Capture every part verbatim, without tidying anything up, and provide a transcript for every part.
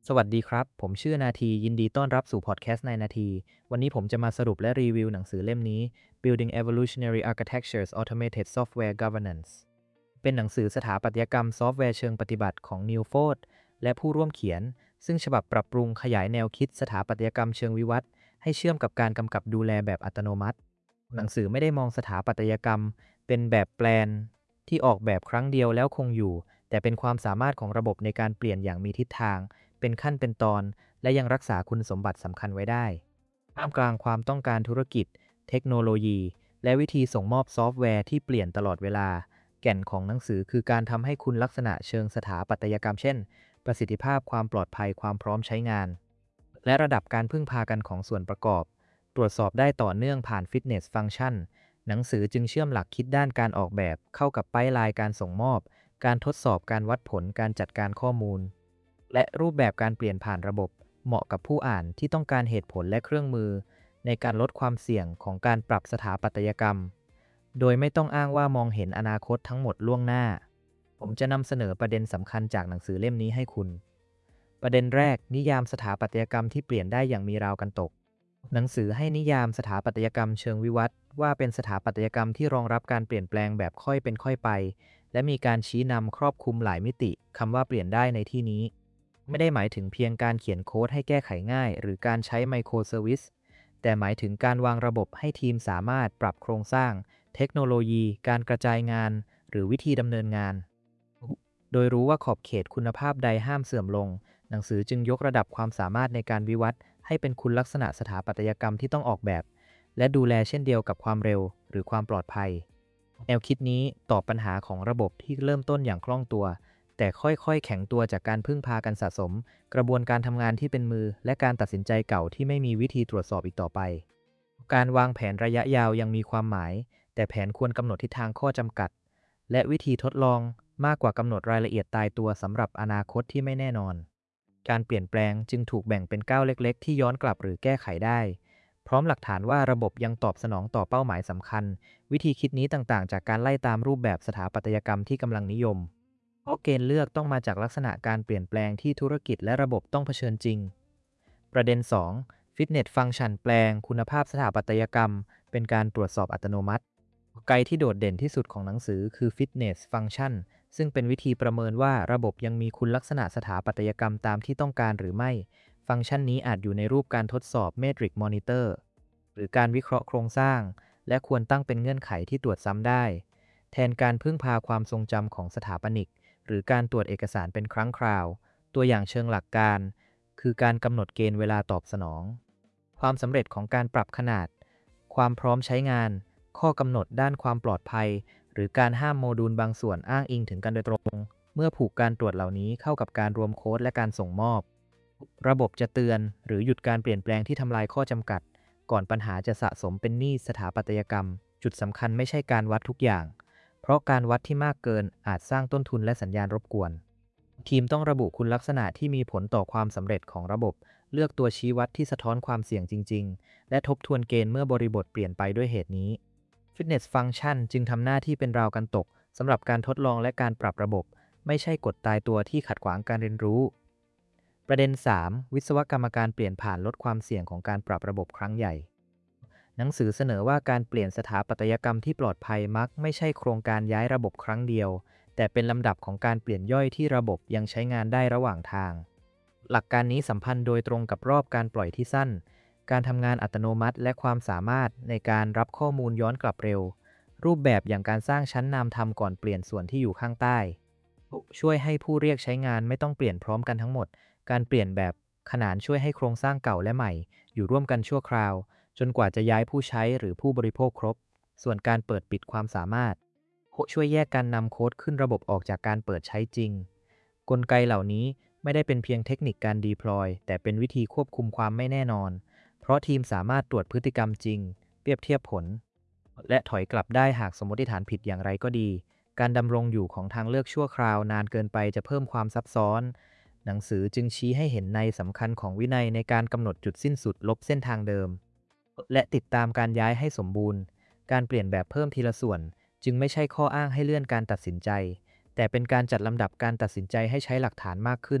สวัสดีครับ ผมชื่อนาทียินดีต้อนรับสู่พอดแคสต์ในนาที วันนี้ผมจะมาสรุปและรีวิวหนังสือเล่มนี้ Building Evolutionary Architectures Automated Software Governance เป็นหนังสือสถาปัตยกรรมซอฟต์แวร์เชิงปฏิบัติของ Neil Ford และผู้ร่วมเขียน ซึ่งฉบับปรับปรุงขยายแนวคิดสถาปัตยกรรมเชิงวิวัฒน์ให้เชื่อมกับการกำกับดูแลแบบอัตโนมัติ หนังสือไม่ได้มองสถาปัตยกรรมเป็นแบบแปลนที่ออกแบบครั้งเดียวแล้วคงอยู่ แต่เป็นความสามารถของระบบในการเปลี่ยนอย่างมีทิศทาง เป็นขั้นเป็นตอน และยังรักษาคุณสมบัติสำคัญไว้ได้ท่ามกลางความต้องการธุรกิจ เทคโนโลยี และวิธีส่งมอบซอฟต์แวร์ที่เปลี่ยนตลอดเวลา แก่นของหนังสือคือการทำให้คุณลักษณะเชิงสถาปัตยกรรมเช่น ประสิทธิภาพความปลอดภัยความพร้อมใช้งาน และระดับการพึ่งพากันของส่วนประกอบ ตรวจสอบได้ต่อเนื่องผ่านฟิตเนสฟังก์ชัน หนังสือจึงเชื่อมหลักคิดด้านการออกแบบเข้ากับไพป์ไลน์การส่งมอบ การทดสอบการวัดผลการจัดการข้อมูล และรูปแบบการเปลี่ยนผ่านระบบ เหมาะกับผู้อ่านที่ต้องการเหตุผลและเครื่องมือในการลดความเสี่ยงของการปรับสถาปัตยกรรม โดยไม่ต้องอ้างว่ามองเห็นอนาคตทั้งหมดล่วงหน้า ผมจะนำเสนอประเด็นสำคัญจากหนังสือเล่มนี้ให้คุณ ประเด็นแรกนิยามสถาปัตยกรรมที่เปลี่ยนได้อย่างมีราวกันตก หนังสือให้นิยามสถาปัตยกรรมเชิงวิวัฒน์ว่าเป็นสถาปัตยกรรมที่รองรับการเปลี่ยนแปลงแบบค่อยเป็นค่อยไป และมีการชี้นำครอบคลุมหลายมิติคำว่าเปลี่ยนได้ในที่นี้ ไม่ได้หมายถึงเพียงการเขียนโค้ดให้แก้ไขง่าย หรือการใช้ไมโครเซอร์วิสแต่หมายถึงการวางระบบให้ทีมสามารถปรับโครงสร้าง เทคโนโลยี การกระจายงาน หรือวิธีดำเนินงาน โดยรู้ว่าขอบเขตคุณภาพใดห้ามเสื่อมลง หนังสือจึงยกระดับความสามารถในการวิวัฒน์ให้เป็นคุณลักษณะสถาปัตยกรรมที่ต้องออกแบบ และดูแลเช่นเดียวกับความเร็วหรือความปลอดภัย แนวคิดนี้ตอบปัญหาของระบบที่เริ่มต้นอย่างคล่องตัว แต่ค่อยๆแข็งตัวจากการพึ่งพากันสะสม กระบวนการทำงานที่เป็นมือ และการตัดสินใจเก่าที่ไม่มีวิธีตรวจสอบอีกต่อไป การวางแผนระยะยาวยังมีความหมาย แต่แผนควรกำหนดทิศทางข้อจำกัด และวิธีทดลองมากกว่ากำหนดรายละเอียดตายตัวสำหรับอนาคตที่ไม่แน่นอน การเปลี่ยนแปลงจึงถูกแบ่งเป็นก้าวเล็กๆที่ย้อนกลับหรือแก้ไขได้ พร้อมหลักฐานว่าระบบยังตอบสนองต่อเป้าหมายสำคัญ วิธีคิดนี้ต่างๆจากการไล่ตามรูปแบบสถาปัตยกรรมที่กำลังนิยม เพราะเกณฑ์เลือกต้องมาจากลักษณะการเปลี่ยนแปลงที่ธุรกิจและระบบต้องเผชิญจริง ประเด็น สอง ฟิตเนสฟังก์ชันแปลงคุณภาพสถาปัตยกรรมเป็นการตรวจสอบอัตโนมัติ ไกด์ที่โดดเด่นที่สุดของหนังสือคือ Fitness Function ซึ่งเป็นวิธีประเมินว่าระบบยังมีคุณลักษณะสถาปัตยกรรมตามที่ต้องการหรือไม่ ฟังก์ชันนี้อาจอยู่ในรูปการทดสอบ Metric Monitor หรือการวิเคราะห์โครงสร้าง และควรตั้งเป็นเงื่อนไขที่ตรวจซ้ำได้ แทนการพึ่งพาความทรงจำของสถาปนิก หรือการตรวจเอกสารเป็นครั้งคราว ตัวอย่างเชิงหลักการ คือการกำหนดเกณฑ์เวลาตอบสนอง ความสำเร็จของการปรับขนาด ความพร้อมใช้งาน ข้อกำหนดด้านความปลอดภัย หรือการห้ามโมดูลบางส่วนอ้างอิงถึงกันโดยตรง เมื่อผูกการตรวจเหล่านี้เข้ากับการรวมโค้ดและการส่งมอบ ระบบจะเตือนหรือหยุดการเปลี่ยนแปลงที่ทำลายข้อจำกัด ก่อนปัญหาจะสะสมเป็นหนี้สถาปัตยกรรม จุดสำคัญไม่ใช่การวัดทุกอย่าง เพราะการวัดที่มากเกินอาจสร้างต้นทุนและสัญญาณรบกวน ทีมต้องระบุคุณลักษณะที่มีผลต่อความสำเร็จของระบบ เลือกตัวชี้วัดที่สะท้อนความเสี่ยงจริงๆ และทบทวนเกณฑ์เมื่อบริบทเปลี่ยนไปด้วยเหตุนี้ Fitness Function จึงทำหน้าที่เป็นราวกันตกสำหรับการทดลองและการปรับระบบ ไม่ใช่กฎตายตัวที่ขัดขวางการเรียนรู้ ประเด็น สาม วิศวกรรมการเปลี่ยนผ่านลดความเสี่ยงของการปรับระบบครั้งใหญ่ หนังสือเสนอว่าการเปลี่ยนสถาปัตยกรรมที่ปลอดภัยมักไม่ใช่โครงการย้ายระบบครั้งเดียว แต่เป็นลำดับของการเปลี่ยนย่อยที่ระบบยังใช้งานได้ระหว่างทาง หลักการนี้สัมพันธ์โดยตรงกับรอบการปล่อยที่สั้น การทำงานอัตโนมัติและความสามารถในการรับข้อมูลย้อนกลับเร็ว รูปแบบอย่างการสร้างชั้นนำทำก่อนเปลี่ยนส่วนที่อยู่ข้างใต้ ช่วยให้ผู้เรียกใช้งานไม่ต้องเปลี่ยนพร้อมกันทั้งหมด การเปลี่ยนแบบขนานช่วยให้โครงสร้างเก่าและใหม่อยู่ร่วมกันชั่วคราว จนกว่าจะย้ายผู้ใช้หรือผู้บริโภคครบ ส่วนการเปิดปิดความสามารถ ช่วยแยกการนำโค้ดขึ้นระบบออกจากการเปิดใช้จริง กลไกเหล่านี้ไม่ได้เป็นเพียงเทคนิคการ deploy แต่เป็นวิธีควบคุมความไม่แน่นอน เพราะทีมสามารถตรวจพฤติกรรมจริง เปรียบเทียบผล และถอยกลับได้หากสมมติฐานผิดอย่างไรก็ดี การดำรงอยู่ของทางเลือกชั่วคราวนานเกินไปจะเพิ่มความซับซ้อน หนังสือจึงชี้ให้เห็นในสำคัญของวินัยในการกำหนดจุดสิ้นสุดลบเส้นทางเดิม และติดตามการย้ายให้สมบูรณ์ การเปลี่ยนแบบเพิ่มทีละส่วน จึงไม่ใช่ข้ออ้างให้เลื่อนการตัดสินใจ แต่เป็นการจัดลำดับการตัดสินใจให้ใช้หลักฐานมากขึ้น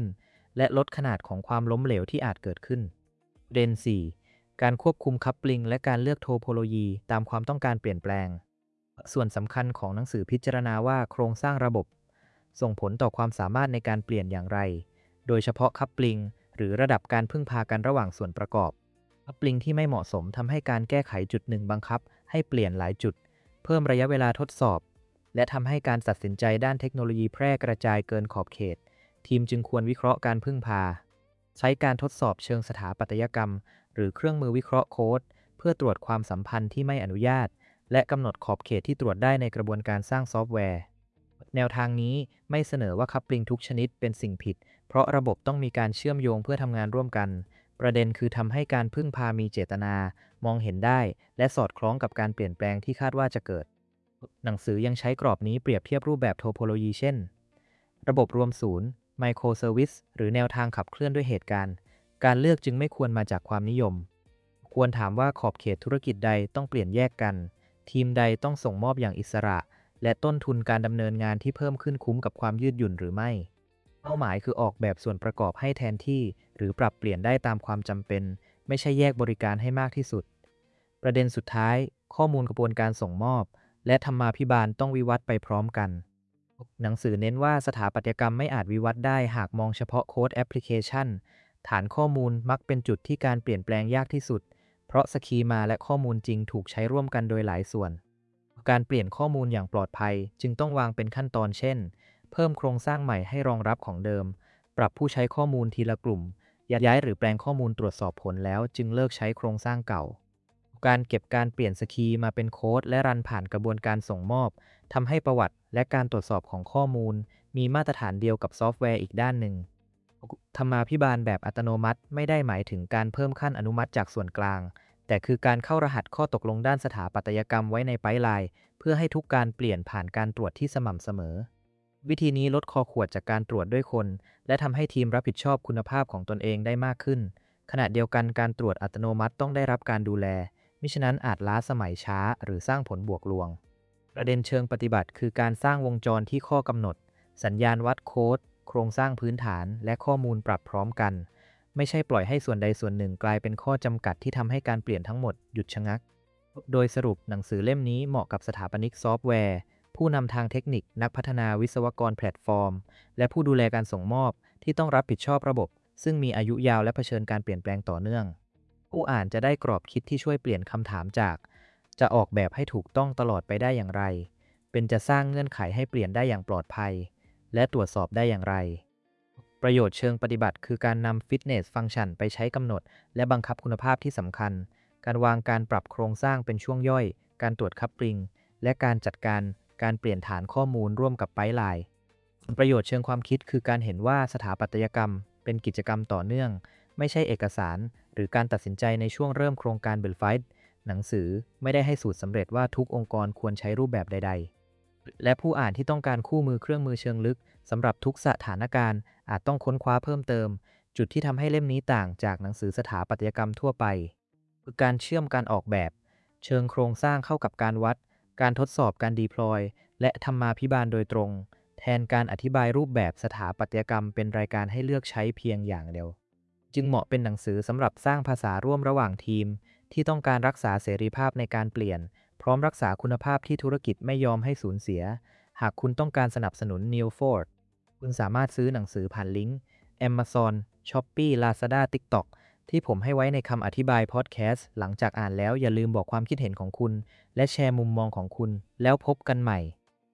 และลดขนาดของความล้มเหลวที่อาจเกิดขึ้นประเด็นสี่การควบคุมคัพปลิงและการเลือกโทโพโลยีตามความต้องการเปลี่ยนแปลงส่วนสำคัญของหนังสือพิจารณาว่าโครงสร้างระบบส่งผลต่อความสามารถในการเปลี่ยนอย่างไรโดยเฉพาะคัพปลิงหรือระดับการพึ่งพากันระหว่างส่วนประกอบคัพปลิงที่ไม่เหมาะสมทำให้การแก้ไขจุดหนึ่งบังคับให้เปลี่ยนหลายจุดเพิ่มระยะเวลาทดสอบและทำให้การตัดสินใจด้านเทคโนโลยีแพร่กระจายเกินขอบเขตทีมจึงควรวิเคราะห์การพึ่งพาใช้การทดสอบเชิงสถาปัตยกรรมหรือเครื่องมือวิเคราะห์โค้ดเพื่อตรวจความสัมพันธ์ที่ไม่อนุญาตและกำหนดขอบเขตที่ตรวจได้ในกระบวนการสร้างซอฟต์แวร์แนวทางนี้ไม่เสนอว่าคัพปลิงทุกชนิดเป็นสิ่งผิดเพราะระบบต้องมีการเชื่อมโยงเพื่อทำงานร่วมกันประเด็นคือทำให้การพึ่งพามีเจตนามองเห็นได้และสอดคล้องกับการเปลี่ยนแปลงที่คาดว่าจะเกิดหนังสือยังใช้กรอบนี้เปรียบเทียบรูปแบบโทโพโลยีเช่นระบบรวมศูนย์ไมโครเซอร์วิสหรือแนวทางขับเคลื่อนด้วยเหตุการณ์การเลือกจึงไม่ควรมาจากความนิยมควรถามว่าขอบเขตธุรกิจใดต้องเปลี่ยนแยกกันทีมใดต้องส่งมอบอย่างอิสระและต้นทุนการดำเนินงานที่เพิ่มขึ้นคุ้มกับความยืดหยุ่นหรือไม่เป้าหมายคือออกแบบส่วนประกอบให้แทนที่หรือปรับเปลี่ยนได้ตามความจำเป็นไม่ใช่แยกบริการให้มากที่สุดประเด็นสุดท้ายข้อมูลกระบวนการส่งมอบและธรรมาภิบาลต้องวิวัฒน์ไปพร้อมกันหนังสือเน้นว่าสถาปัตยกรรมไม่อาจวิวัฒน์ได้หากมองเฉพาะโค้ดแอปพลิเคชันฐานข้อมูลมักเป็นจุดที่การเปลี่ยนแปลงยากที่สุดเพราะสคีมาและข้อมูลจริงถูกใช้ร่วมกันโดยหลายส่วนการเปลี่ยนข้อมูลอย่างปลอดภัยจึงต้องวางเป็นขั้นตอนเช่นเพิ่มโครงสร้างใหม่ให้รองรับของเดิมปรับผู้ใช้ข้อมูลทีละกลุ่มย้ายหรือแปลงข้อมูลตรวจสอบผลแล้วจึงเลิกใช้โครงสร้างเก่าการเก็บการเปลี่ยนสคีมาเป็นโค้ดและรันผ่านกระบวนการส่งมอบทำให้ประวัติและการตรวจสอบของข้อมูลมีมาตรฐานเดียวกับซอฟต์แวร์อีกด้านหนึ่งธรรมาภิบาลแบบอัตโนมัติไม่ได้หมายถึงการเพิ่มขั้นอนุมัติจากส่วนกลางแต่คือการเข้ารหัสข้อตกลงด้านสถาปัตยกรรมไว้ในไพป์ไลน์เพื่อให้ทุกการเปลี่ยนผ่านการตรวจที่สม่ำเสมอวิธีนี้ลดคอขวดจากการตรวจด้วยคนและทำให้ทีมรับผิดชอบคุณภาพของตนเองได้มากขึ้นขณะเดียวกันการตรวจอัตโนมัติต้องได้รับการดูแลมิฉะนั้นอาจล้าสมัยช้าหรือสร้างผลบวกลวงประเด็นเชิงปฏิบัติคือการสร้างวงจรที่ข้อกำหนดสัญญาณวัดโค้ดโครงสร้างพื้นฐานและข้อมูลปรับพร้อมกันไม่ใช่ปล่อยให้ส่วนใดส่วนหนึ่งกลายเป็นข้อจำกัดที่ทำให้การเปลี่ยนทั้งหมดหยุดชะงักโดยสรุปหนังสือเล่มนี้เหมาะกับสถาปนิกซอฟต์แวร์ผู้นำทางเทคนิคนักพัฒนาวิศวกรแพลตฟอร์มและผู้ดูแลการส่งมอบที่ต้องรับผิดชอบระบบซึ่งมีอายุยาวและเผชิญการเปลี่ยนแปลงต่อเนื่องผู้อ่านจะได้กรอบคิดที่ช่วยเปลี่ยนคำถามจากจะออกแบบให้ถูกต้องตลอดไปได้อย่างไรเป็นจะสร้างเงื่อนไขให้เปลี่ยนได้อย่างปลอดภัยและตรวจสอบได้อย่างไรประโยชน์เชิงปฏิบัติคือการนำฟิตเนสฟังก์ชันไปใช้กำหนดและบังคับคุณภาพที่สำคัญการวางการปรับโครงสร้างเป็นช่วงย่อยการตรวจคัพปลิงและการจัดการการเปลี่ยนฐานข้อมูลร่วมกับไพป์ไลน์ประโยชน์เชิงความคิดคือการเห็นว่าสถาปัตยกรรมเป็นกิจกรรมต่อเนื่องไม่ใช่เอกสารหรือการตัดสินใจในช่วงเริ่มโครงการเบลไฟด์หนังสือไม่ได้ให้สูตรสำเร็จว่าทุกองค์กรควรใช้รูปแบบใดๆและผู้อ่านที่ต้องการคู่มือเครื่องมือเชิงลึกสำหรับทุกสถานการณ์อาจต้องค้นคว้าเพิ่มเติมจุดที่ทำให้เล่มนี้ต่างจากหนังสือสถาปัตยกรรมทั่วไปคือการเชื่อมการออกแบบเชิงโครงสร้างเข้ากับการวัดการทดสอบการดีพลอยและธรรมาภิบาลโดยตรงแทนการอธิบายรูปแบบสถาปัตยกรรมเป็นรายการให้เลือกใช้เพียงอย่างเดียวจึงเหมาะเป็นหนังสือสำหรับสร้างภาษาร่วมระหว่างทีมที่ต้องการรักษาเสรีภาพในการเปลี่ยนพร้อมรักษาคุณภาพที่ธุรกิจไม่ยอมให้สูญเสียหากคุณต้องการสนับสนุน Neil Ford คุณสามารถซื้อหนังสือผ่านลิงก์ Amazon Shopee Lazada TikTok ที่ผมให้ไว้ในคำอธิบายพอดแคสต์หลังจากอ่านแล้วอย่าลืมบอกความคิดเห็นของคุณและแชร์มุมมองของคุณแล้วพบกันใหม่